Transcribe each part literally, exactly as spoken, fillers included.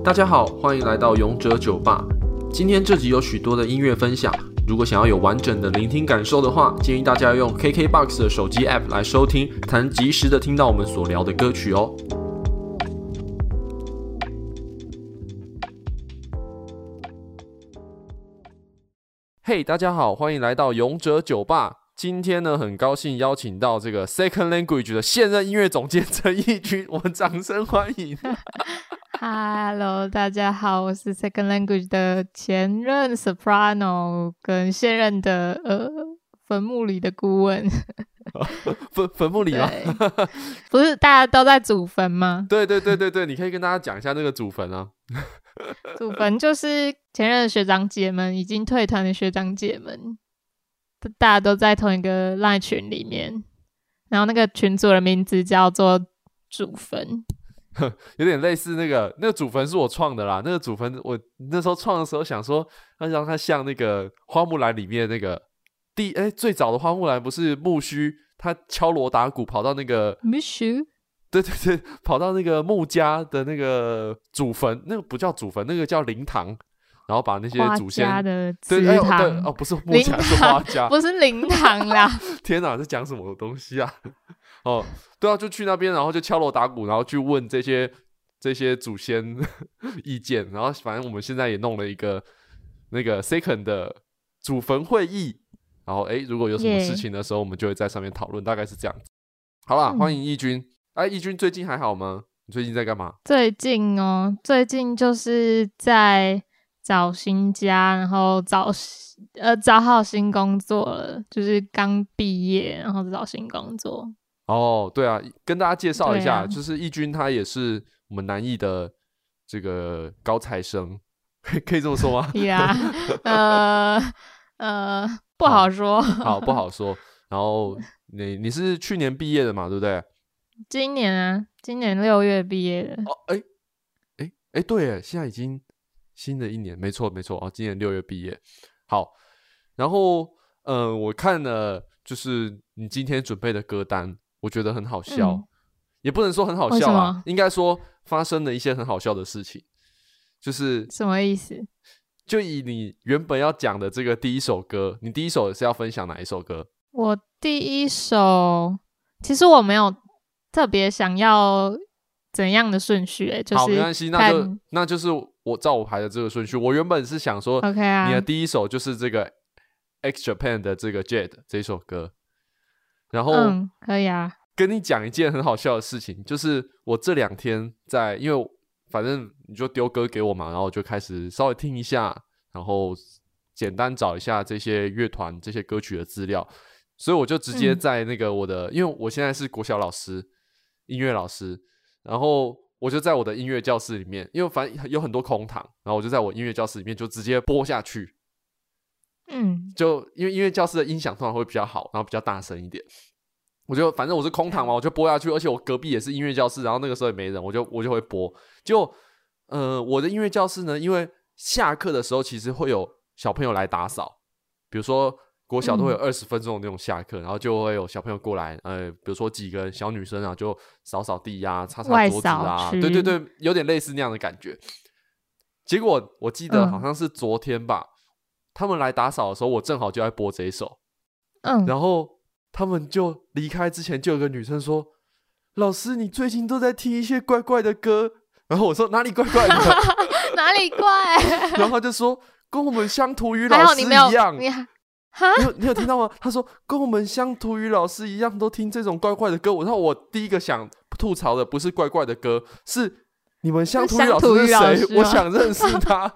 大家好，欢迎来到勇者酒吧。今天这集有许多的音乐分享，如果想要有完整的聆听感受的话，建议大家用 K K B O X 的手机 App 来收听，才能及时的听到我们所聊的歌曲哦。嘿、hey, 大家好，欢迎来到勇者酒吧。今天呢，很高兴邀请到这个 Second Language 的现任音乐总监陈奕君，我们掌声欢迎。 Hello， 大家好，我是 Second Language 的前任 Soprano 跟现任的呃坟墓里的顾问。 坟坟墓里吗？ 不是大家都在祖坟吗？ 对对对对对，你可以跟大家讲一下那个祖坟啊。 祖坟就是前任的学长姐们，已经退团的学长姐们，大家都在同一个 LINE 群里面，然后那个群组的名字叫做祖坟。 有点类似那个那个祖坟是我创的啦，那个祖坟我那时候创的时候想说要让它像那个花木兰里面那个第哎最早的花木兰不是木须他敲锣打鼓跑到那个木须，对对对，跑到那个木家的那个祖坟，那个不叫祖坟，那个叫灵堂，然后把那些祖先花家的祠堂， 对、哎、对哦不是木家是花家， 不是灵堂啦。 天哪，这讲什么东西啊？哦，对啊，就去那边，然后就敲锣打鼓，然后去问这些这些祖先意见，然后反正我们现在也弄了一个那个 second 的祖坟会议，然后诶，如果有什么事情的时候， yeah. 我们就会在上面讨论，大概是这样子。好啦，嗯、欢迎奕君。哎，奕君最近还好吗？你最近在干嘛？ 最近哦，最近就是在找新家，然后找呃找好新工作了，就是刚毕业，然后找新工作。 哦，对啊，跟大家介绍一下， 啊、 就是奕君他也是我们南艺的这个高材生，可以这么说吗？ 呀、yeah, 呃呃，不好说， 好，好不好说。然后你你是去年毕业的嘛，对不对？ 今年啊，今年六月毕业的。 哦，哎哎哎，对耶，现在已经新的一年，没错没错哦，今年六月毕业。好，然后嗯、呃，我看了就是你今天准备的歌单。我觉得很好笑、嗯、也不能说很好笑啦，应该说发生了一些很好笑的事情。就是什么意思？ 就以你原本要讲的这个第一首歌，你第一首是要分享哪一首歌？ 我第一首其实我没有特别想要怎样的顺序、欸、就是好，没关系，那就那就是我照我排的这个顺序。我原本是想说 OK 啊， 你的第一首就是这个 X Japan 的这个 Jade 这一首歌。然后嗯，可以啊。 跟你讲一件很好笑的事情，就是我这两天在，因为反正你就丢歌给我嘛，然后我就开始稍微听一下，然后简单找一下这些乐团、这些歌曲的资料，所以我就直接在那个我的，嗯、因为我现在是国小老师、音乐老师，然后我就在我的音乐教室里面，因为反正有很多空堂，然后我就在我音乐教室里面就直接播下去。 嗯， 就因为音乐教室的音响通常会比较好，然后比较大声一点，我就反正我是空堂嘛，我就播下去，而且我隔壁也是音乐教室，然后那个时候也没人，我就我就会播。就呃，我的音乐教室呢，因为下课的时候其实会有小朋友来打扫，比如说国小都会有二十分钟的那种下课、嗯，然后就会有小朋友过来，呃，比如说几个小女生啊，就扫扫地啊，擦擦桌子啊，对对对，有点类似那样的感觉。结果我记得好像是昨天吧。嗯，他们来打扫的时候，我正好就在播这一首， 嗯， 然后他们就离开之前，就有个女生说：“老师，你最近都在听一些怪怪的歌。”然后我说：“哪里怪怪的？ 哪里怪？” 然后他就说：“跟我们乡土语老师一样。” 你你有你有听到吗？他说：“跟我们乡土语老师一样，都听这种怪怪的歌。”然后我第一个想吐槽的不是怪怪的歌，是你们乡土语老师是谁？我想认识他。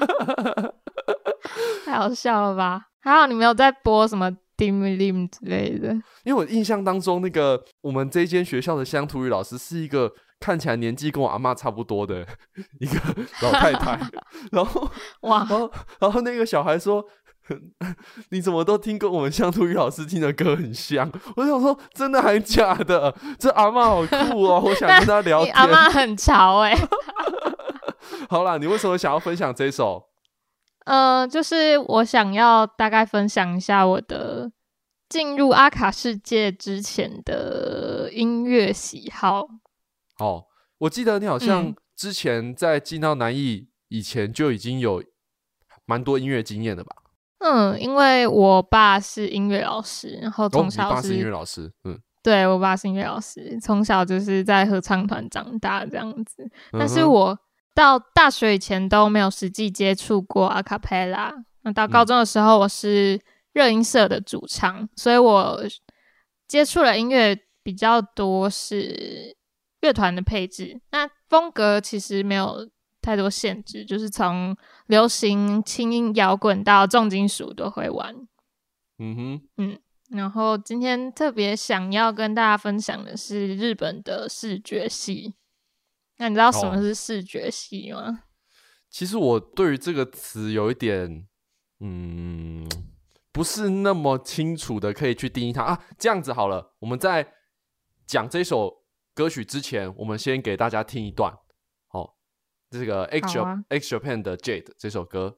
太好笑了吧？还好你没有在播什么 Dim Lim 之类的。 因为我印象当中，那个我们这间学校的乡土语老师是一个看起来年纪跟我阿嬷差不多的一个老太太。然后哇， 然后然后那个小孩说：“你怎么都听跟我们乡土语老师听的歌很像？”我想说，真的还假的？这阿嬷好酷哦！我想跟他聊天。 你阿嬷很潮哎、欸。 好啦，你为什么想要分享这首？ 呃，就是我想要大概分享一下我的进入阿卡世界之前的音乐喜好。 哦，我记得你好像之前在进到南艺以前就已经有蛮多音乐经验的吧？ 嗯，因为我爸是音乐老师，然后从小是、 哦、你爸是音乐老师，嗯， 对，我爸是音乐老师，从小就是在合唱团长大这样子。 嗯、 但是我到大学以前都没有实际接触过阿卡贝拉。那到高中的时候，我是热音社的主唱，所以我接触的音乐比较多是乐团的配置。那风格其实没有太多限制，就是从流行、轻音、摇滚到重金属都会玩。 嗯哼， 嗯。然后今天特别想要跟大家分享的是日本的视觉系。那你知道什么是视觉系吗？哦、 其实我对于这个词有一点，嗯，不是那么清楚的可以去定义它啊。这样子好了，我们在讲这首歌曲之前，我们先给大家听一段。哦，这个 X、啊、X Japan 的 Jade 这首歌。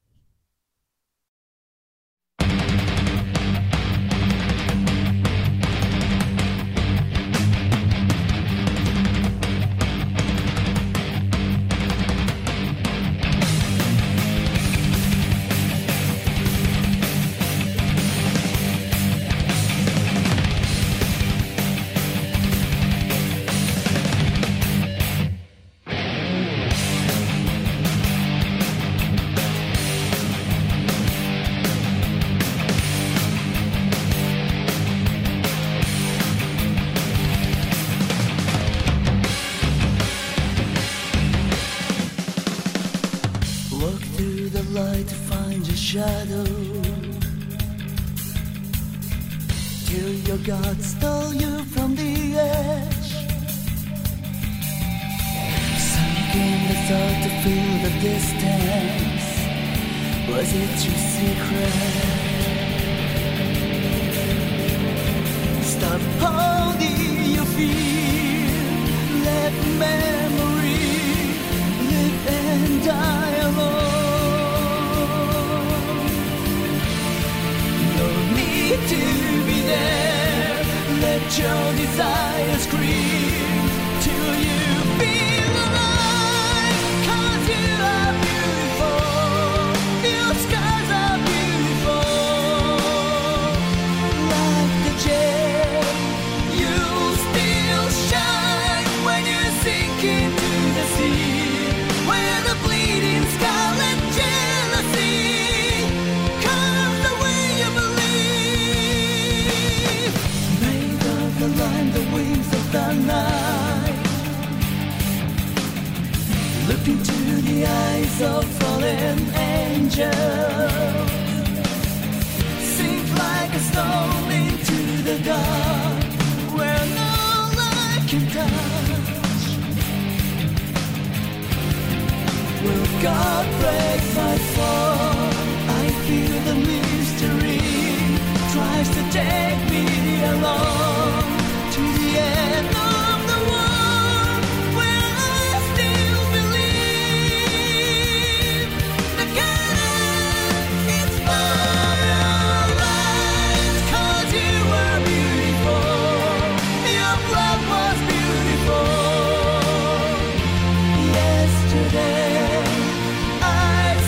Shadow till your God stole you from the edge. Sunk in the thought to feel the distance. Was it your secret? Stop holding your fear. Let memory live and die alone. To be there, let your desire scream till you feel alive. 'Cause you are beautiful, your skies are beautiful. Like the gem, you'll still shine when you sink into the sea, where the bleeding scarlet jealousy comes the way you believe. Line the wings of the night, look into the eyes of fallen angels, sink like a stone into the dark, where no light can touch. Will God break my fall? I feel the mystery tries to take me along to the end of the world, where I still believe the garden is for your eyes. 'Cause you were beautiful, your blood was beautiful. Yesterday I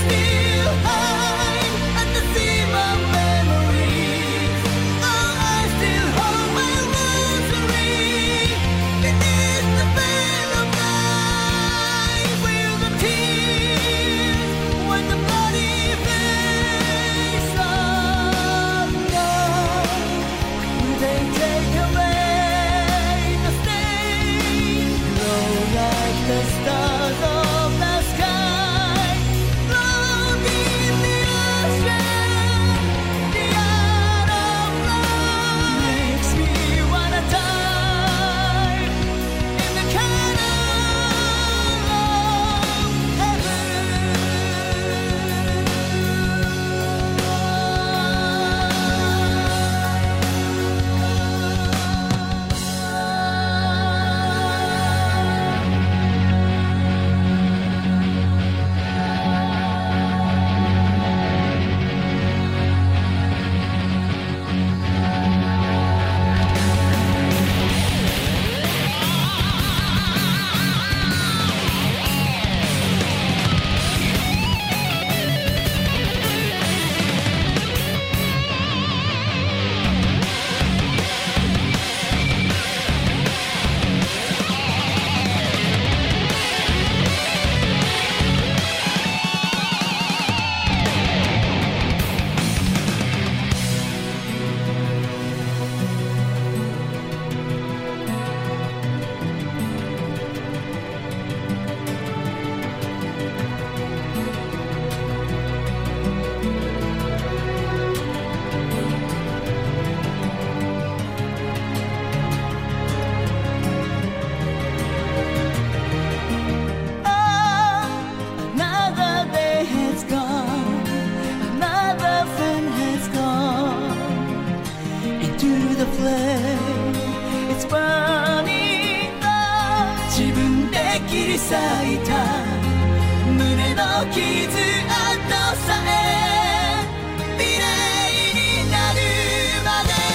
咲いた胸の傷跡さえ美麗になるまで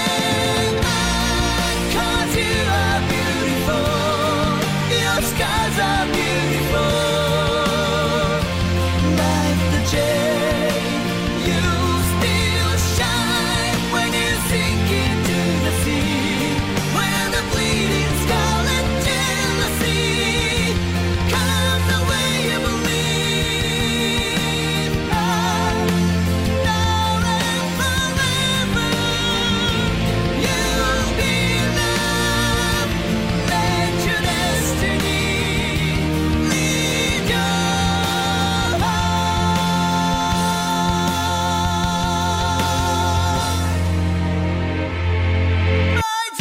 Cause you are beautiful Your scars are beautiful Like the jade You still shine When you sink into the sea When the bleeding scarlet jealousy Comes the way you believe Ah, now and forever You'll be loved Let your destiny lead your heart My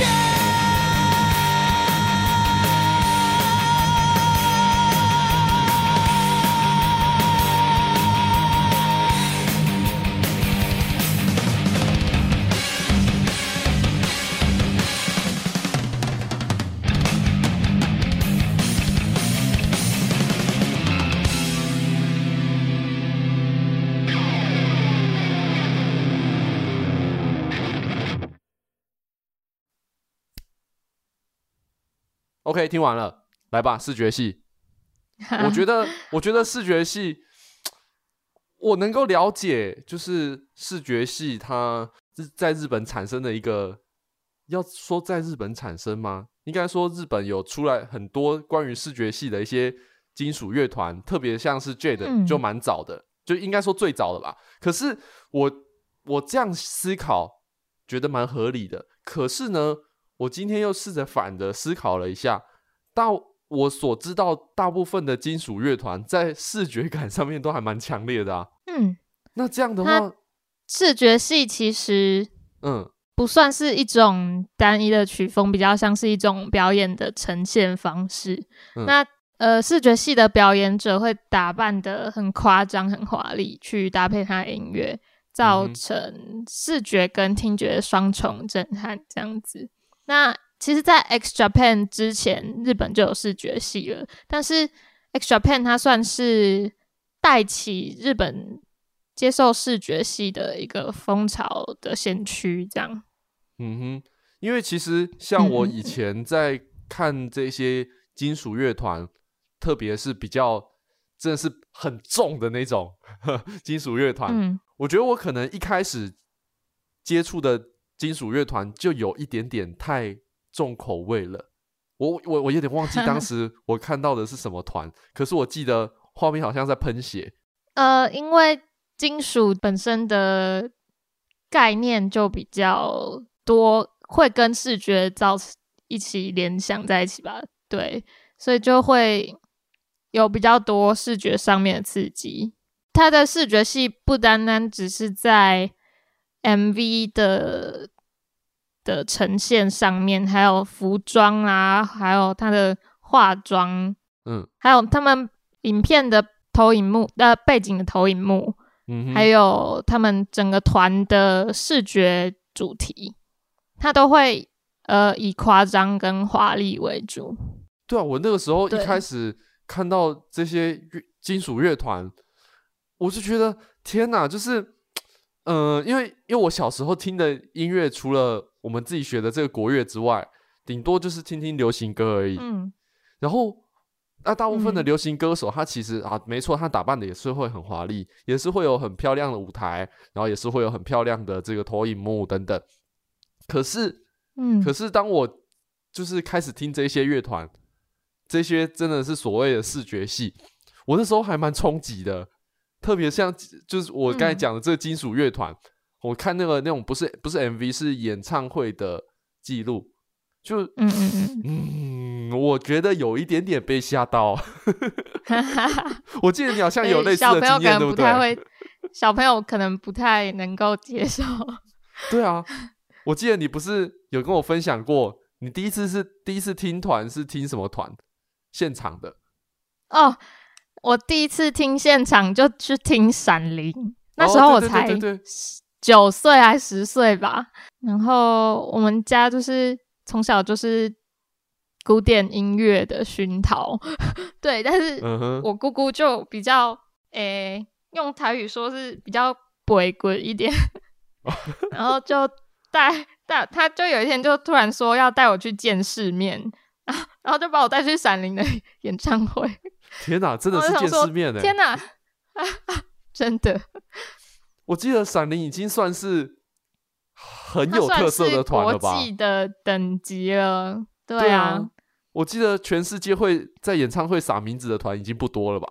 OK， 听完了，来吧，视觉系。我觉得，我觉得视觉系，我能够了解，就是视觉系它在日本产生的一个，要说在日本产生吗？应该说日本有出来很多关于视觉系的一些金属乐团，特别像是 Jade、 嗯、 就蛮早的，就应该说最早的吧。可是我我这样思考，觉得蛮合理的。可是呢，我今天又试着反的思考了一下，到我所知道，大部分的金属乐团在视觉感上面都还蛮强烈的啊。 嗯， 那这样的话， 视觉系其实嗯不算是一种单一的曲风，比较像是一种表演的呈现方式。 嗯、 那呃，视觉系的表演者会打扮得很夸张、很华丽，去搭配他的音乐，造成视觉跟听觉的双重震撼，这样子。那其实在 X Japan 之前，日本就有视觉系了，但是 X Japan 它算是带起日本接受视觉系的一个风潮的先驱，这样。 嗯哼，因为其实像我以前在看这些金属乐团，嗯、特别是比较真的是很重的那种金属乐团，嗯，我觉得我可能一开始接触的金属乐团就有一点点太重口味了。我我我有点忘记当时我看到的是什么团，可是我记得画面好像在喷血。 呃，因为金属本身的概念就比较多，会跟视觉造一起联想在一起吧，对，所以就会有比较多视觉上面的刺激。它的视觉系不单单只是在 M V 的的呈现上面，还有服装啊，还有它的化妆， 嗯， 还有他们影片的投影幕呃背景的投影幕， 嗯， 还有他们整个团的视觉主题，它都会呃以夸张跟华丽为主。 对啊，我那个时候一开始看到这些金属乐团，我就觉得天哪，就是呃，因为因为我小时候听的音乐，除了我们自己学的这个国乐之外，顶多就是听听流行歌而已。 嗯， 然后那大部分的流行歌手，嗯、他其实啊，没错，他打扮的也是会很华丽，也是会有很漂亮的舞台，然后也是会有很漂亮的这个投影幕等等。可是， 嗯， 可是当我就是开始听这些乐团，这些真的是所谓的视觉系，我那时候还蛮冲击的。特别像就是我刚才讲的这个金属乐团，嗯、我看那个那种不是不是 M V 是演唱会的记录，就嗯嗯嗯嗯，我觉得有一点点被吓到。我记得你好像有类似的经验，对不对？ 小朋友可能不太能够接受。 对啊，我记得你不是有跟我分享过，你第一次是第一次听团是听什么团？现场的哦。我第一次听现场就去听闪灵，那时候我才九岁还十岁吧。然后我们家就是从小就是古典音乐的熏陶，对，但是我姑姑就比较诶、欸，用台语说是比较鬼鬼一点，然后就带带他就有一天就突然说要带我去见世面，然后就把我带去闪灵的演唱会。 天哪，真的是见世面哎！ 天哪，真的。 我记得闪灵已经算是很有特色的团了吧？ 国际的等级了，对啊。 对啊，我记得全世界会在演唱会撒名字的团已经不多了吧？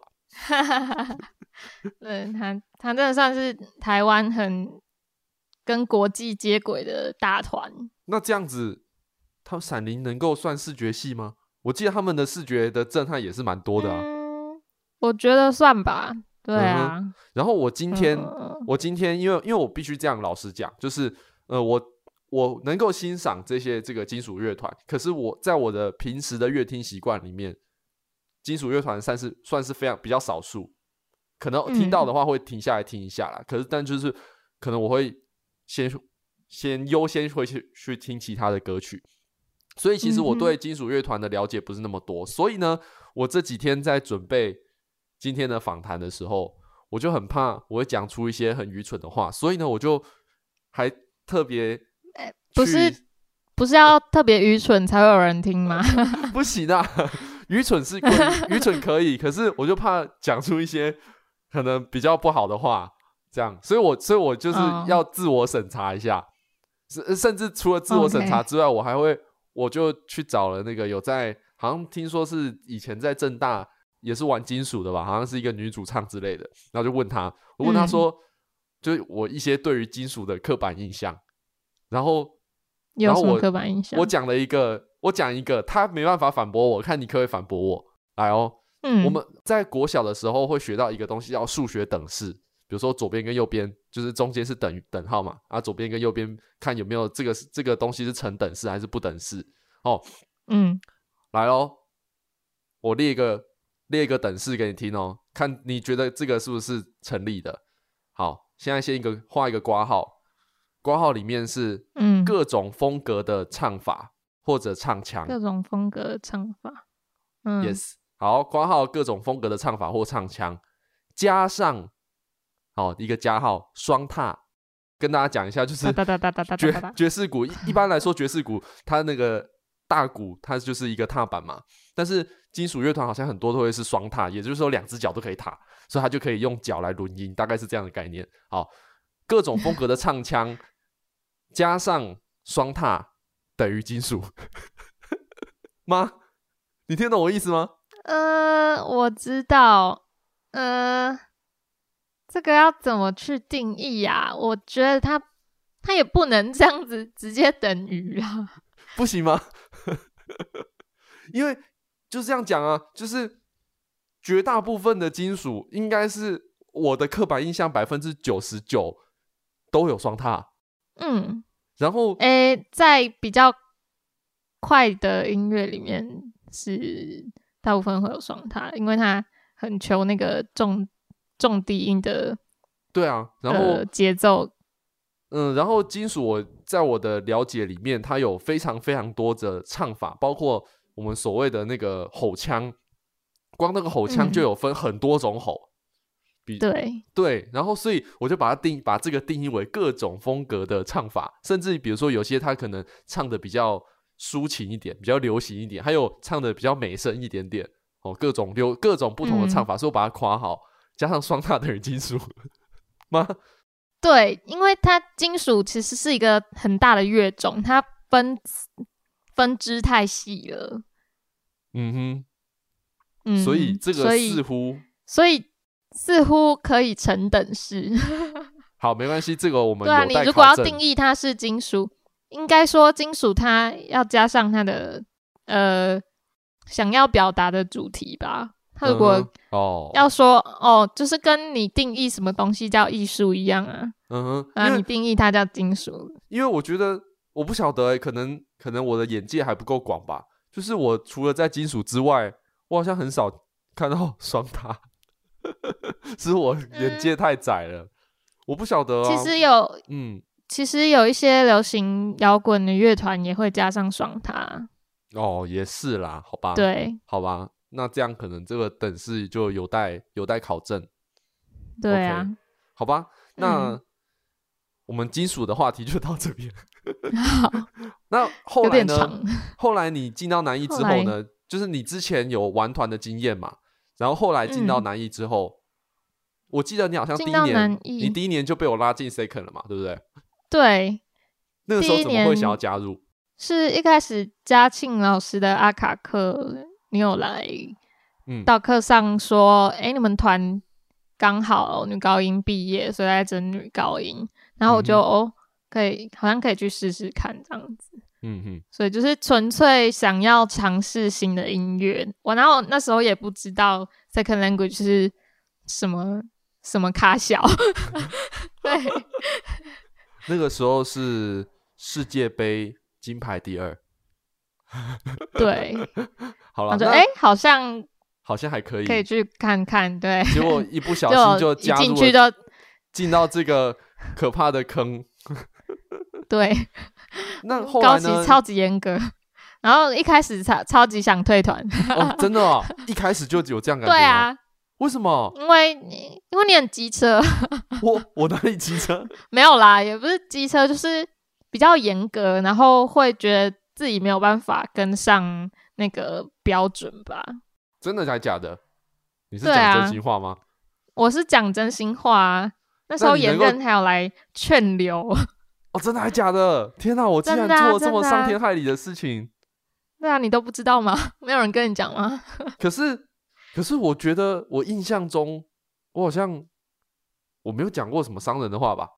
对，他他真的算是台湾很跟国际接轨的大团。 那这样子，他们闪灵能够算视觉系吗？我记得他们的视觉的震撼也是蛮多的啊。 嗯，我觉得算吧。对啊。 嗯、然后我今天，嗯、我今天因为因为我必须这样老实讲，就是呃，我我能够欣赏这些这个金属乐团，可是我在我的平时的乐听习惯里面，金属乐团算是算是非常比较少数，可能听到的话会停下来听一下啦。嗯、可是但就是可能我会先先优先会去去听其他的歌曲。所以其实我对金属乐团的了解不是那么多，嗯、所以呢，我这几天在准备今天的访谈的时候，我就很怕我会讲出一些很愚蠢的话，所以呢，我就还特别、 欸、不是不是要特别愚蠢才会有人听吗？ 不行啊，愚蠢是可以，愚蠢可以，可是我就怕讲出一些可能比较不好的话，这样，所以我所以我就是要自我审查一下，哦、甚至除了自我审查之外， okay. 我还会。我就去找了那个有在，好像听说是以前在政大也是玩金属的吧，好像是一个女主唱之类的。然后就问他，我问他说，嗯、就是我一些对于金属的刻板印象。然后， 有什么刻板印象？ 我讲了一个，我讲一个，他没办法反驳我，看你可不可以反驳我。来哦， 嗯， 我们在国小的时候会学到一个东西叫数学等式，比如说左边跟右边，就是中间是等等号嘛，啊，左边跟右边看有没有这个这个东西是成等式还是不等式。哦， 嗯， 来咯，我列一个列一个等式给你听哦，看你觉得这个是不是成立的。好，现在先一个画一个括号，括号里面是各种风格的唱法、嗯、或者唱腔， 各种风格的唱法，嗯 ，yes， 好，括号各种风格的唱法或唱腔，加上好一个加号双踏。跟大家讲一下，就是爵爵士鼓，一般来说爵士鼓它那个大鼓它就是一个踏板嘛，但是金属乐团好像很多都会是双踏，也就是说两只脚都可以踏，所以它就可以用脚来轮音，大概是这样的概念。好，各种风格的唱腔加上双踏等于金属吗？你听懂我意思吗？ 呃，我知道，呃。这个要怎么去定义啊？我觉得它它也不能这样子直接等于啊， 不行吗？因为就是这样讲啊，就是绝大部分的金属应该是我的刻板印象百分之九十九都有双踏， 嗯， 然后诶，在比较快的音乐里面是大部分会有双踏，因为它很求那个重。重低音的， 对啊，然后节、呃、奏， 嗯，然后金属我在我的了解里面，它有非常非常多的唱法，包括我们所谓的那个吼腔，光那个吼腔就有分很多种吼，嗯、比对对，然后所以我就把它定把这个定义为各种风格的唱法，甚至比如说有些他可能唱的比较抒情一点，比较流行一点，还有唱的比较美声一点点，哦，各种流各种不同的唱法，嗯、所以我把它夸好。加上双踏等于金属吗？ 对，因为它金属其实是一个很大的乐种，它分分支太细了。 嗯哼， 嗯， 所以这个似乎， 所以似乎可以成等式。 好，没关系，这个我们有待考证。 对啊，你如果要定义它是金属，应该说金属它要加上它的呃想要表达的主题吧。他如果要说、嗯、哦, 哦，就是跟你定义什么东西叫艺术一样啊， 嗯哼， 啊，你定义它叫金属。 因为我觉得我不晓得、欸，可能可能我的眼界还不够广吧。就是我除了在金属之外，我好像很少看到双踏，是我眼界太窄了。嗯、我不晓得、啊， 其实有， 嗯， 其实有一些流行摇滚的乐团也会加上双踏。 哦，也是啦，好吧， 对好吧，那这样可能这个等式就有待有待考证。 对啊 OK， 好吧，那、 嗯我们金属的话题就到这边。 好， 那后有来呢？ 点长。 后来你进到南艺之后呢？就是你之前有玩团的经验嘛，然后后来进到南艺之后，嗯、我记得你好像第一年，你第一年就被我拉进 second 了嘛，对不对？ 对， 那个时候怎么会想要加入？ 是一开始嘉庆老师的阿卡课，你有来， 嗯， 到课上说，哎、欸，你们团刚好女高音毕业，所以在争女高音，然后我就、嗯、哦，可以，好像可以去试试看这样子。 嗯哼， 所以就是纯粹想要尝试新的音乐。我然后那时候也不知道 second language 是什么什么咖小，对， 那个时候是世界杯金牌第二， 对， 好了， 哎、欸，好像好像还可以， 可以去看看，对。 结果一不小心就加入了， 一进去就进到这个可怕的坑。 对， 那后来呢？ 高级超级严格，然后一开始超超级想退团。 哦，真的啊，一开始就有这样感觉吗？ 对啊， 为什么？ 因为你因为你很机车。 我我哪里机车？ 没有啦，也不是机车，就是比较严格，然后会觉得自己没有办法跟上那个标准吧。 真的还假的？你是讲真心话吗？ 啊、我是讲真心话啊。那时候严任还有来劝留。 哦，真的还假的？天哪，我竟然做了这么伤天害理的事情。 对啊，你都不知道吗？没有人跟你讲吗？ 可是，可是我觉得我印象中，我好像我没有讲过什么伤人的话吧？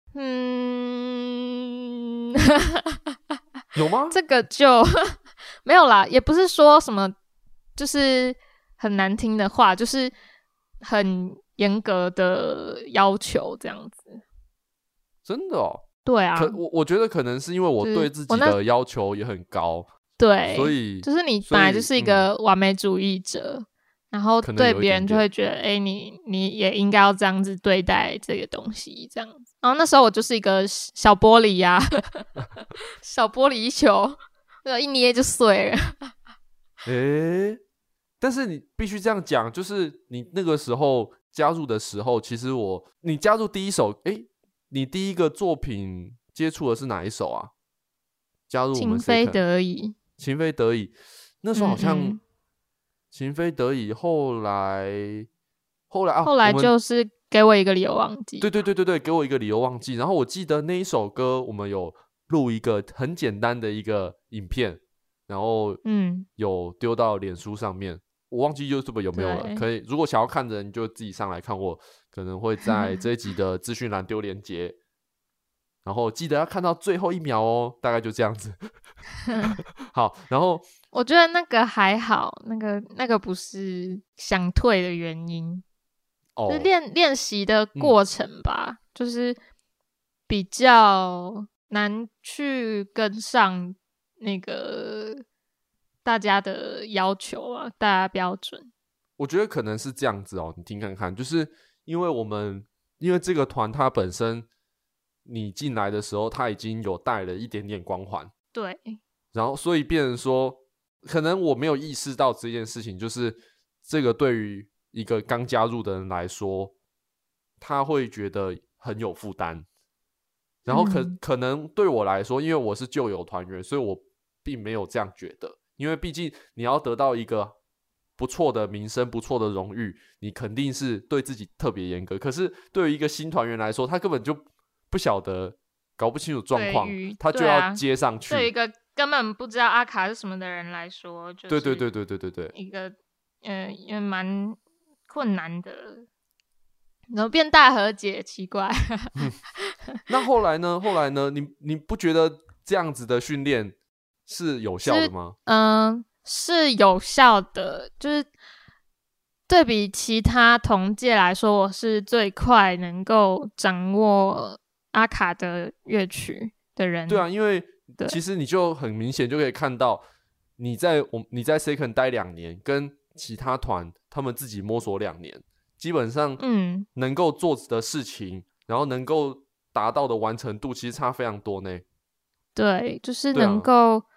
嗯， 有吗？ 这个就没有啦，也不是说什么就是很难听的话，就是很严格的要求这样子。 真的哦。 对啊， 可我我觉得可能是因为我对自己的要求也很高， 对， 所以就是你本来就是一个完美主义者，嗯、然后对别人就会觉得，哎、欸，你你也应该要这样子对待这个东西，这样子。然后那时候我就是一个小玻璃呀、啊，小玻璃球，一捏就碎了。 哎、欸，但是你必须这样讲，就是你那个时候加入的时候，其实我你加入第一首，哎、欸。你第一个作品接触的是哪一首啊？加入我们 second 情非得已， 情非得已，那时候好像嗯嗯情非得已，后来后来啊， 后来就是给我一个理由忘记。 对对对对对，给我一个理由忘记。然后我记得那一首歌，我们有录一个很简单的一个影片，然后嗯，有丢到脸书上面。我忘记 YouTube 有没有了，可以如果想要看的人就自己上来看，我可能会在这一集的资讯栏丢连结，然后记得要看到最后一秒哦，大概就这样子。好，然后我觉得那个还好，那个那个不是想退的原因，哦，是练练习的过程吧，嗯，就是比较难去跟上那个大家的要求啊，大家标准。 我觉得可能是这样子哦，你听看看，就是因为我们因为这个团它本身，你进来的时候它已经有带了一点点光环， 对， 然后所以变成说，可能我没有意识到这件事情，就是这个对于一个刚加入的人来说，他会觉得很有负担。然后可、嗯、可能对我来说，因为我是旧有团员，所以我并没有这样觉得。因为毕竟你要得到一个不错的名声、不错的荣誉，你肯定是对自己特别严格。可是对于一个新团员来说，他根本就不晓得、搞不清楚状况，他就要接上去。 对于一个根本不知道阿卡是什么的人来说，就是对对对对对对对， 一个呃也蛮困难的。然后变大和解，奇怪、 嗯。那后来呢？后来呢？你你不觉得这样子的训练是有效的吗？ 嗯、呃，是有效的。就是对比其他同届来说，我是最快能够掌握阿卡的乐曲的人。 对啊，因为其实你就很明显就可以看到，你在我你在 second 待两年，跟其他团他们自己摸索两年。基本上，嗯，能够做的事情，然后能够达到的完成度，其实差非常多呢。 对，就是能够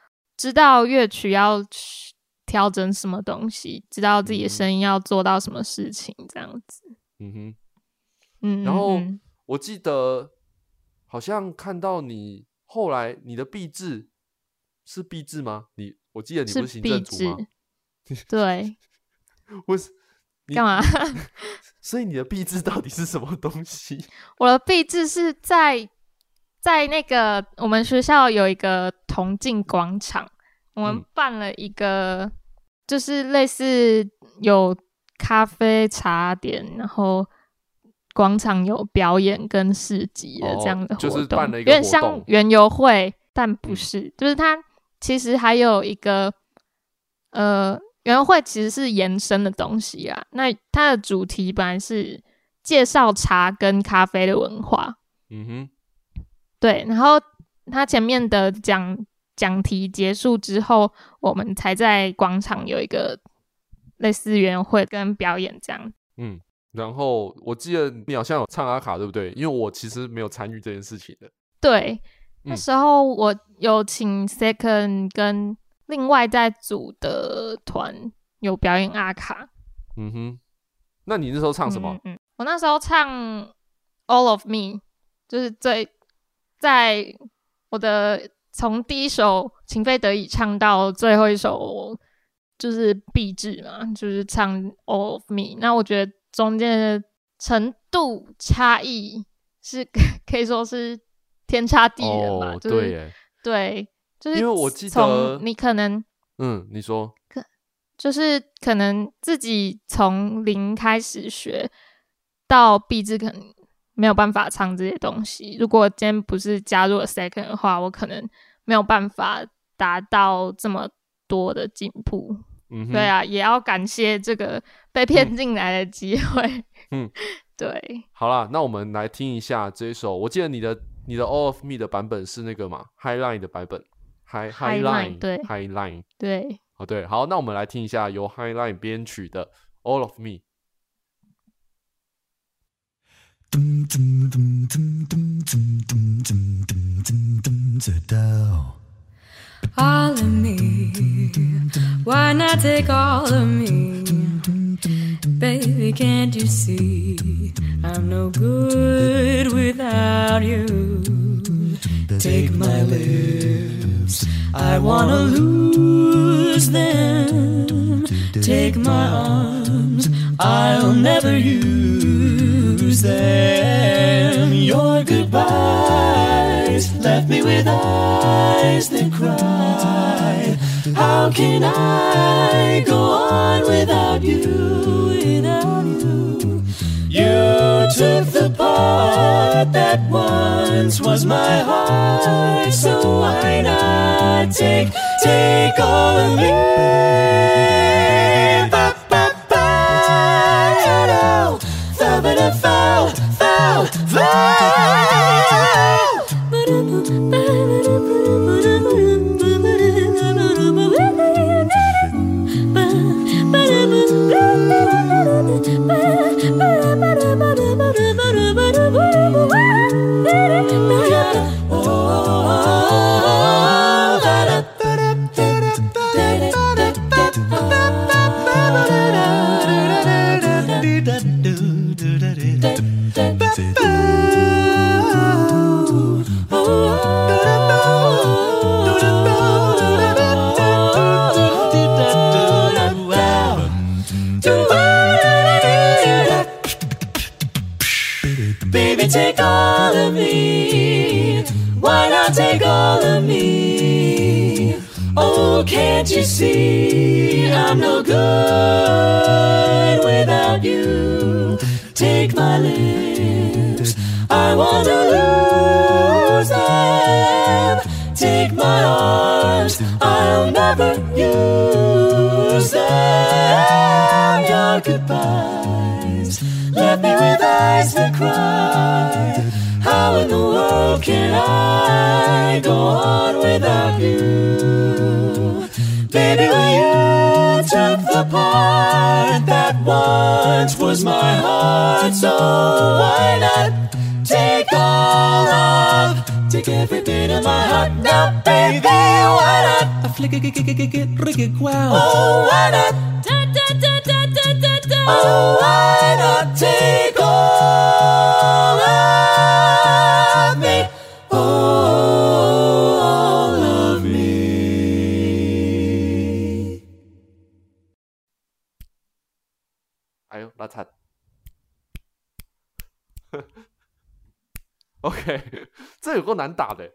知道乐曲要调整什么东西，知道自己的声音要做到什么事情，这样子。 嗯哼， 嗯， 然后嗯我记得好像看到你后来你的毕制是毕制吗？你我记得你不是行政组吗？ 对， 我是干嘛？ 所以你的毕制到底是什么东西？ 我的毕制是在在那个我们学校有一个同进广场，我们办了一个、嗯、就是类似有咖啡茶点，然后广场有表演跟市集的这样的活动，哦、 就是办了一个活动， 有点像园游会，但不是，嗯、就是它其实还有一个呃。园游会其实是延伸的东西啊，那它的主题本来是介绍茶跟咖啡的文化， 嗯哼， 对，然后它前面的讲讲题结束之后，我们才在广场有一个类似园游会跟表演这样。 嗯，然后我记得你好像有唱阿卡，对不对？因为我其实没有参与这件事情的。 对， 嗯、 那时候我有请 Second 跟另外在组的团有表演阿卡。 嗯哼，那你那时候唱什么？ 嗯嗯，我那时候唱 All of Me， 就是最在我的从第一首情非得已唱到最后一首就是毕制嘛，就是唱 All of Me。那我觉得中间的程度差异是可以说是天差地远吧。 哦， 就是、 对耶， 对。就是因为我记得你可能嗯，你说可就是可能自己从零开始学到毕制，可能没有办法唱这些东西。如果今天不是加入了 Second 的话，我可能没有办法达到这么多的进步。 嗯， 对啊，也要感谢这个被骗进来的机会。 嗯， 对。 好啦，那我们来听一下这一首。我记得你的你的 All of Me 的版本是那个嘛 Highline 的版本。High, Highline 对 Highline 对哦对，好，那我们来听一下由 Highline 编曲的 All of Me。 All of me, why not take all of me? Baby, can't you see I'm no good without you? Take my lips, I wanna lose them. Take my arms, I'll never use them. Your goodbyes left me with eyes that cry. How can I go on without you, without you? You took the part that once was my heart, so why not take, take all of me? Ba, ba, ba, no. Foul, foul, foul, foul. Baby, take all of me. Why not take all of me? Oh, can't you see I'm no good without you? Take my lips, I want to lose them. Take my arms, I'll never use them. Your goodbyes left me with eyes that cry. How in the world can I go on without you? Baby, well, you took the part that once was my heart, so why not take all of, take every bit of my heart now, baby, why not? click it, click it, click it, click it, wow. Oh, why not? Da, da, da, da, da, da, da. Oh, why not take all of me? All of me. 哎呦，拉惨。OK， 这有够难打的。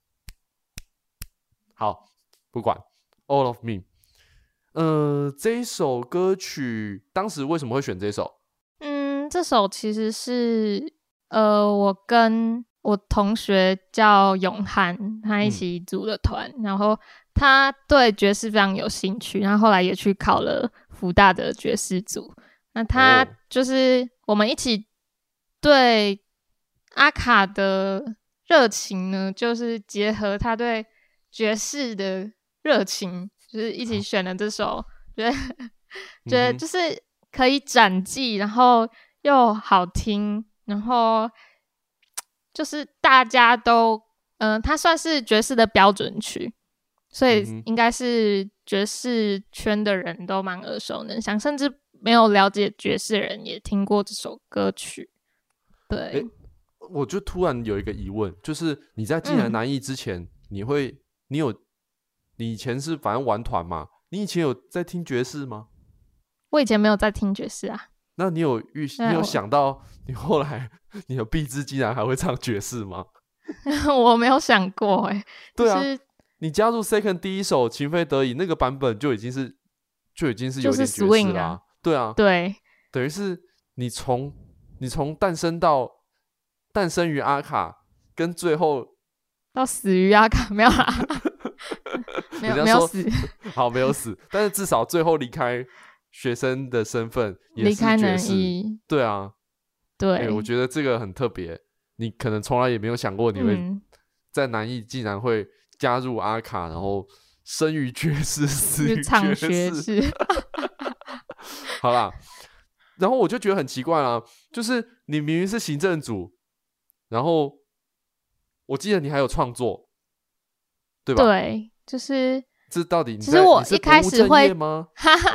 好，不管 ，All of Me。呃，这一首歌曲当时为什么会选这首？ 嗯，这首其实是呃，我跟我同学叫永汉，他一起组的团，嗯、然后他对爵士非常有兴趣，然后后来也去考了福大的爵士组。那他就是我们一起对阿卡的热情呢，就是结合他对爵士的热情，就是一起选了这首，觉得觉得就是可以展技，然后又好听，然后就是大家都，嗯、呃，它算是爵士的标准曲，所以应该是爵士圈的人都蛮耳熟能详，甚至没有了解爵士的人也听过这首歌曲。对。 欸，我就突然有一个疑问，就是你在进来南艺之前，嗯、你会，你有，你以前是反正玩团嘛，你以前有在听爵士吗？ 我以前没有在听爵士啊。 那你有预，你有想到你后来你的毕志竟然还会唱爵士吗？ 我没有想过哎、欸。 对啊， 就是你加入 Second 第一首《情非得已》那个版本就已经是就已经是有点爵士啦、 就是 swing 啊。 对啊， 对， 等于是你从你从诞生到诞生于阿卡，跟最后到死于阿卡没有啦，没有没有死， 好没有死，但是至少最后离开学生的身份也是爵士，对啊， 对、 欸，我觉得这个很特别，你可能从来也没有想过你会在南艺竟然会加入阿卡，然后生于爵士，死于爵士，好啦，然后我就觉得很奇怪啦，就是你明明是行政组，然后我记得你还有创作，对吧？ 对，就是这到底你其实我一开始会吗？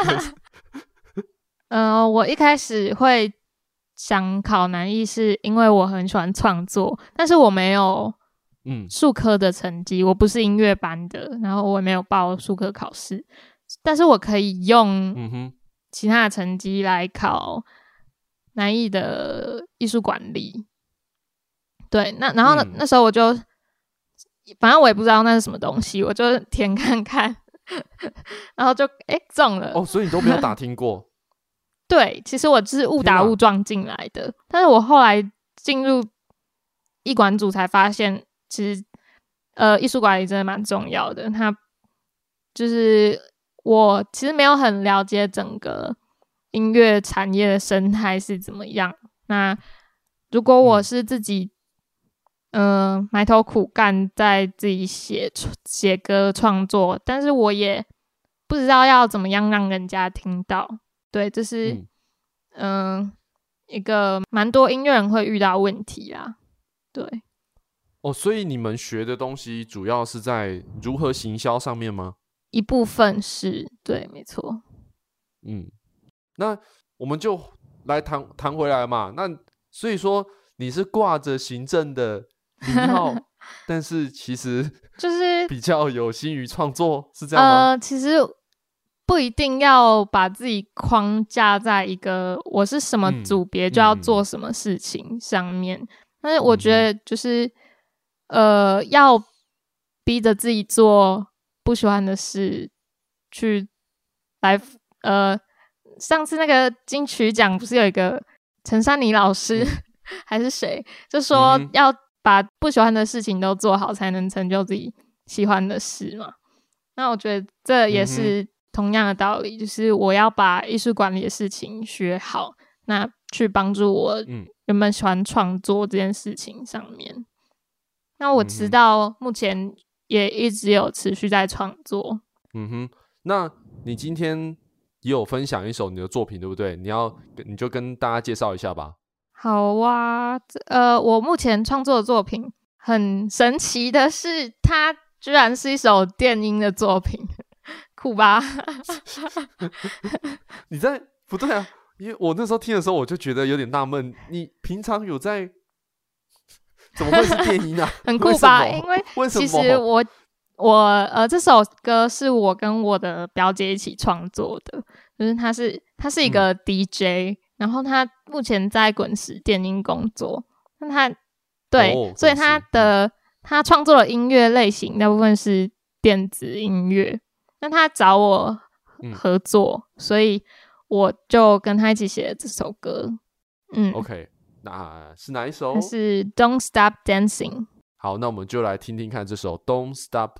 呃，我一开始会想考南艺，是因为我很喜欢创作，但是我没有嗯术科的成绩，我不是音乐班的，然后我也没有报术科考试，但是我可以用嗯哼其他的成绩来考南艺的艺术管理。对，那然后呢、嗯、那时候我就反正我也不知道那是什么东西，我就填看看然后就哎中了。 哦，所以你都没有打听过？ 对，其实我就是误打误撞进来的，但是我后来进入艺管组才发现，其实呃艺术管理真的蛮重要的。它就是我其实没有很了解整个音乐产业的生态是怎么样。那如果我是自己嗯、呃、埋头苦干在自己写写歌创作，但是我也不知道要怎么样让人家听到。对，这是嗯、呃、一个蛮多音乐人会遇到问题啦。对， 哦，所以你们学的东西主要是在如何行销上面吗？ 一部分是，对，没错。 嗯，那我们就来谈谈回来嘛。那所以说你是挂着行政的名号，但是其实就是比较有心于创作，是这样吗？ 呃，其实不一定要把自己框架在一个我是什么组别就要做什么事情上面，嗯、但是我觉得就是呃，要逼着自己做不喜欢的事，去来呃，上次那个金曲奖不是有一个陈珊妮老师、嗯、还是谁，就说要把不喜欢的事情都做好，才能成就自己喜欢的事嘛。那我觉得这也是同样的道理，就是我要把艺术管理的事情学好，那去帮助我原本喜欢创作这件事情上面。嗯、那我直到目前也一直有持续在创作。 嗯哼，那你今天也有分享一首你的作品，对不对？你要你就跟大家介绍一下吧。 好啊，呃，我目前创作的作品很神奇的是，它居然是一首电音的作品。 酷吧？ 你在不对啊？因为我那时候听的时候，我就觉得有点纳闷，你平常有在？怎么会是电音啊？ 很酷吧？ 为因为为什么其实我我呃这首歌是我跟我的表姐一起创作的，就是他是他是一个 D J，、嗯、然后他目前在滚石电音工作，那他对、哦，所以他的、嗯、他创作的音乐类型大部分是电子音乐，那他找我合作、嗯，所以我就跟他一起写了这首歌。嗯 ，OK。那是哪一首？ 它是 Don't Stop Dancing。 好，那我们就来听听看这首 Don't Stop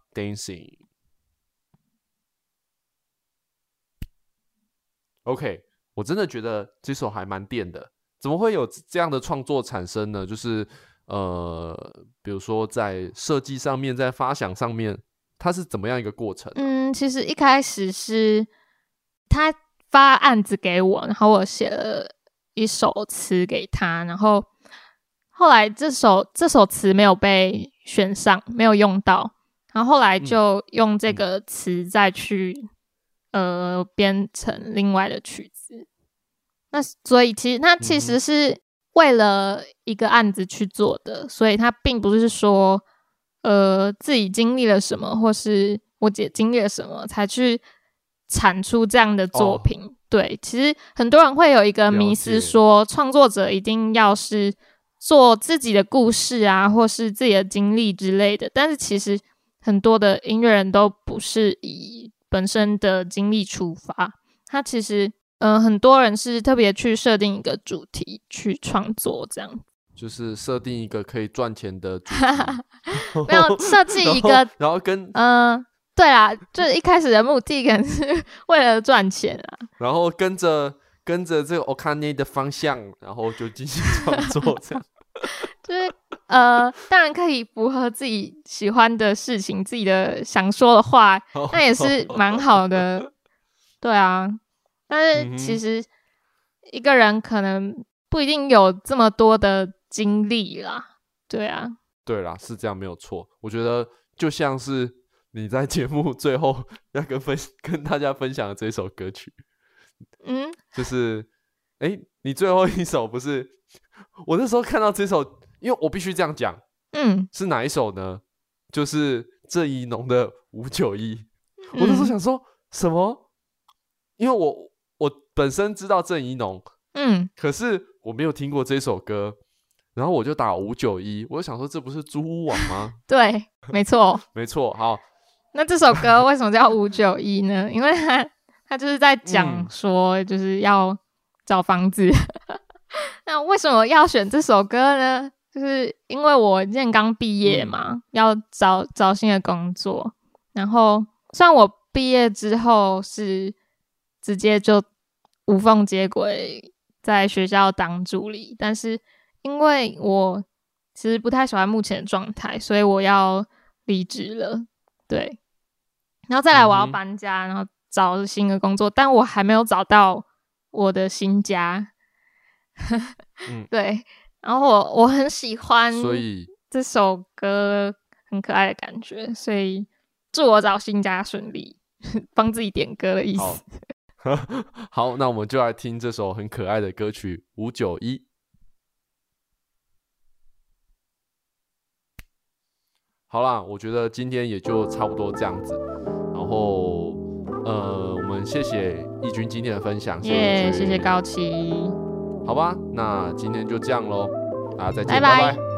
Dancing。OK， 我真的觉得这首还蛮电的，怎么会有这样的创作产生呢？就是呃，比如说在设计上面，在发想上面，它是怎么样一个过程、啊？ 嗯，其实一开始是他发案子给我，然后我写了一首词给他，然后后来这首这首词没有被选上，没有用到，然后后来就用这个词再去、嗯、呃编成另外的曲子。那所以其实那其实是为了一个案子去做的，所以他并不是说呃自己经历了什么，或是我姐经历了什么才去产出这样的作品。哦，对，其实很多人会有一个迷思说创作者一定要是做自己的故事啊，或是自己的经历之类的，但是其实很多的音乐人都不是以本身的经历出发，他其实呃很多人是特别去设定一个主题去创作，这样就是设定一个可以赚钱的主题没有设计一个然后, 然后跟嗯、呃对啦，就是一开始的目的可能是为了赚钱啊， 然后跟着跟着这个 Okane 的方向，然后就进行创作，这样就是呃，当然可以符合自己喜欢的事情，自己的想说的话，那也是蛮好的，对啊。但是其实一个人可能不一定有这么多的经历啦，对啊， 对啦，是这样没有错。我觉得就像是你在节目最后要跟分跟大家分享的这首歌曲， 嗯，就是哎，你最后一首不是我那时候看到这首，因为我必须这样讲， 嗯， 是哪一首呢？就是郑宜农的五九一。我那时候想说、嗯、什么？因为我我本身知道郑宜农， 嗯， 可是我没有听过这首歌。然后我就打五九一，我就想说这不是租屋网吗？ 对，没错， 没错。好， 那这首歌为什么叫五九一呢？因为它它就是在讲说，就是要找房子。嗯、那为什么要选这首歌呢？就是因为我现在刚毕业嘛，嗯、要找找新的工作。然后虽然我毕业之后是直接就无缝接轨在学校当助理，但是因为我其实不太喜欢目前的状态，所以我要离职了。对，然后再来我要搬家、嗯、然后找新的工作，但我还没有找到我的新家。嗯、对，然后我我很喜欢这首歌，很可爱的感觉，所以祝我找新家顺利，帮自己点歌的意思。 好, 好，那我们就来听这首很可爱的歌曲五九一。好啦，我觉得今天也就差不多这样子。然后，呃，我们谢谢义军今天的分享， 耶、yeah, ，谢谢高奇。 好吧，那今天就这样咯，大家再见， 拜拜。 拜拜。